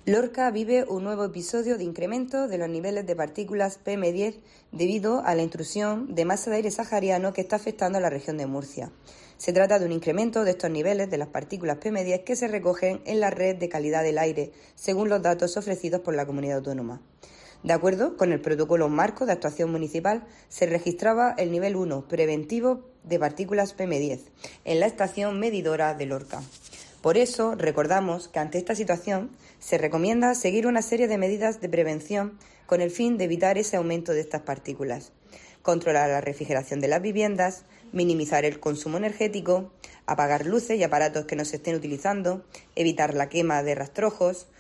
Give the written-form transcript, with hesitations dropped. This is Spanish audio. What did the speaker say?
Lorca vive un nuevo episodio de incremento de los niveles de partículas PM10 debido a la intrusión de masa de aire sahariano que está afectando a la región de Murcia. Se trata de un incremento de estos niveles de las partículas PM10 que se recogen en la red de calidad del aire, según los datos ofrecidos por la comunidad autónoma. De acuerdo con el protocolo marco de actuación municipal, se registraba el nivel 1 preventivo de partículas PM10 en la estación medidora de Lorca. Por eso, recordamos que ante esta situación se recomienda seguir una serie de medidas de prevención con el fin de evitar ese aumento de estas partículas. Controlar la refrigeración de las viviendas, minimizar el consumo energético, apagar luces y aparatos que no se estén utilizando, evitar la quema de rastrojos,